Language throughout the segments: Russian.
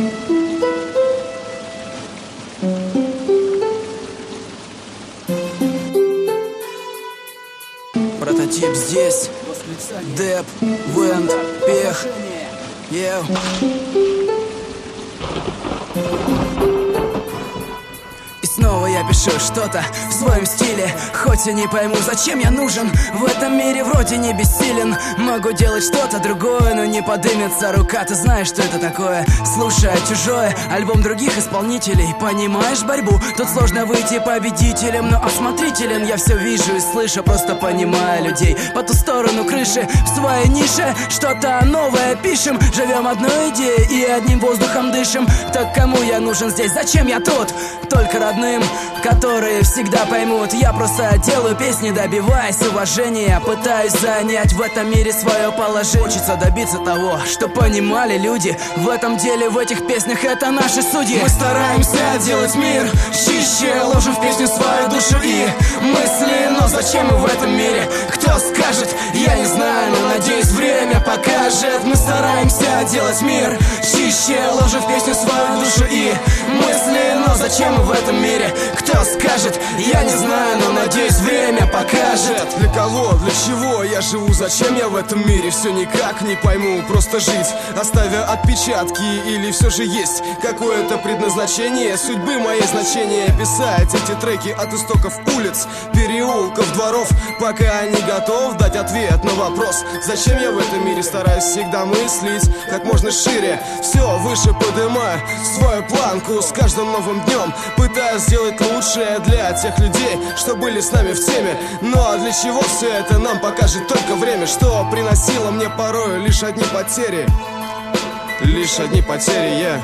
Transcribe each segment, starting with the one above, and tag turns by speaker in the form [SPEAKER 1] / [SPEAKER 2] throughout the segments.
[SPEAKER 1] Прототип здесь, Деп, Вент, Пех, Ев. И снова я пишу что-то в своем стиле, хоть и не пойму, зачем я нужен. В этом мире вроде не бессилен. Могу делать что-то другое, но не подымется рука. Ты знаешь, что это такое, слушая чужое, альбом других исполнителей. Понимаешь борьбу? Тут сложно выйти победителем, но осмотрителен. Я все вижу и слышу, просто понимая людей по ту сторону крыши, в своей нише что-то новое пишем. Живем одной идеей и одним воздухом дышим. Так кому я нужен здесь? Зачем я тут? Только родным, которые всегда поймут. Я просто делаю песни, добиваясь уважения. Пытаюсь занять в этом мире свое положение. Хочется добиться того, что понимали люди. В этом деле, в этих песнях это наши судьи. Мы стараемся делать мир чище, ложим в песню свою душу и мысли. Но зачем мы в этом мире? Кто скажет? Я не знаю, но надеюсь, время покажет. Мы стараемся делать мир чище, ложим в песню свою душу и мысли. Но зачем мы в этом мире? Кто скажет? Я не знаю, но надеюсь, время покажет.
[SPEAKER 2] Для кого, для чего я живу? Зачем я в этом мире? Все никак не пойму. Просто жить, оставя отпечатки. Или все же есть какое-то предназначение судьбы моей значение? Писать эти треки от истоков улиц, переулков, дворов, пока не готов дать ответ на вопрос, зачем я в этом мире? Стараюсь всегда мыслить как можно шире, все выше поднимая свою планку. С каждым новым днем пытаюсь сделать лучшее для тех людей, что были с нами в теме. Но для чего все это нам покажет только время, что приносило мне порой лишь одни потери. Лишь одни потери, yeah.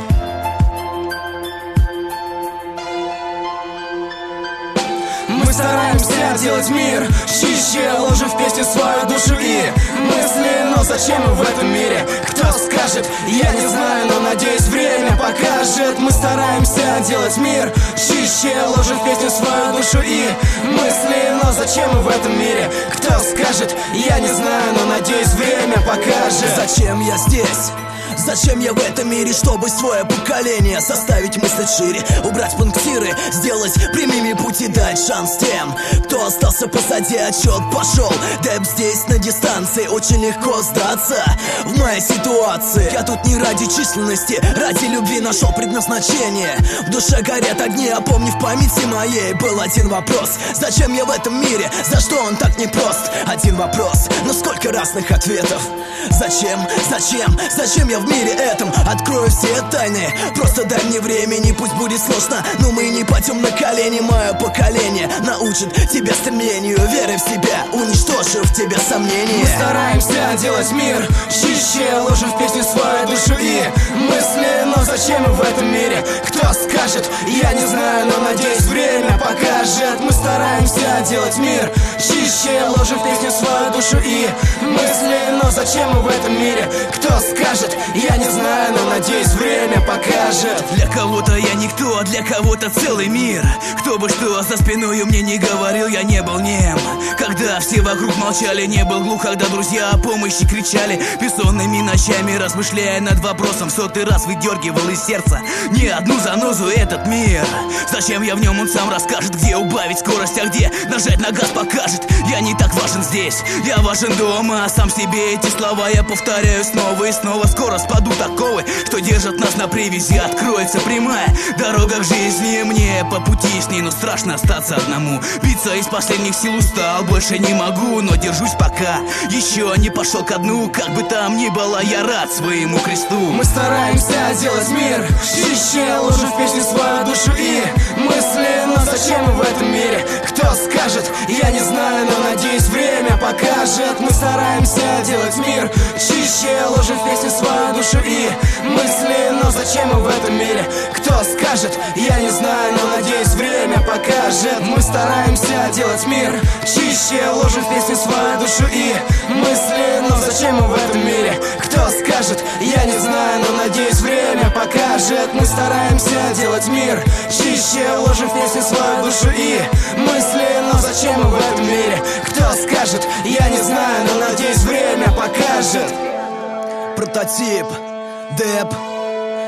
[SPEAKER 1] Мы стараемся делать мир чище, ложим в песню свою душу и мысли. Но зачем мы в этом мире? Кто скажет? Я не знаю, но надеюсь, время покажет. Мы стараемся делать мир чище, ложим в песню свою душу и мысли. Но зачем мы в этом мире? Кто скажет? Я не знаю, но надеюсь, время покажет. Зачем я здесь? Зачем я в этом мире? Чтобы свое поколение заставить мыслить шире, убрать пунктиры, сделать прямыми пути, дать шанс тем, кто остался позади. Отчет пошел, Деп здесь на дистанции. Очень легко сдаться в моей ситуации. Я тут не ради численности, ради любви нашел предназначение. В душе горят огни, а помни, в памяти моей был один вопрос: зачем я в этом мире? За что он так непрост? Один вопрос, но сколько разных ответов. Зачем? Зачем? Зачем я в мире этом? Открою все тайны, просто дай мне времени. Пусть будет сложно, но мы не пойдем на колени. Мое поколение научит тебя стремлению, веры в себя, уничтожив в тебе сомнения. Мы стараемся делать мир чище, ложим в песню свою душу и мысли. Но зачем мы в этом мире? Кто скажет? Я не знаю, но надеюсь, время покажет. Мы стараемся делать мир чище, ложим в песню свою душу и мысли. Но зачем мы в этом мире? Кто скажет? Я не знаю, но надеюсь, время покажет. Для кого-то я никто, а для кого-то целый мир. Кто бы что за спиной мне не говорил, я не был нем. Когда все вокруг молчали, не был глух, когда друзья о помощи кричали бессонными ночами, размышляя над вопросом, в сотый раз выдергивал из сердца не одну занозу этот мир. Зачем я в нем, он сам расскажет. Где убавить скорость, а где нажать на газ покажет. Я не так важен здесь, я важен дома. Сам себе эти слова я повторяю снова и снова. Скоро спадут оковы, что держат нас на привязи. Откроется прямая дорога к жизни. Мне по пути с ней, но страшно остаться одному. Биться из последних сил устал, больше не могу, но держусь пока еще не пошел ко дну. Как бы там ни было, я рад своему кресту. Мы стараемся делать мир чище, ложим в песню свою душу и мысли. Но зачем мы в этом мире? Кто скажет? Я не знаю, но надеюсь, время покажет. Мы стараемся делать мир чище, ложим в песню свою душу и мысли. Но зачем мы в этом мире? Кто скажет? Я не знаю, но надеюсь, время покажет. Мы стараемся делать мир чище, ложим в песню свою душу и мысли. Но зачем мы в этом мире? Кто скажет? Я не знаю, но надеюсь, время покажет. Мы стараемся делать мир чище, ложим в песню свою душу и мысли. Но зачем мы в этом мире? Кто скажет? Я не знаю, но надеюсь, время покажет. Прототип, Деп,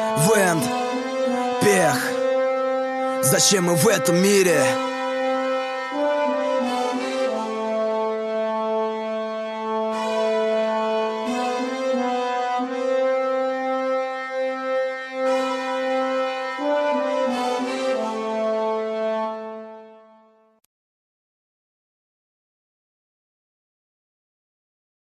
[SPEAKER 1] Венд, Пех. Зачем мы в этом мире?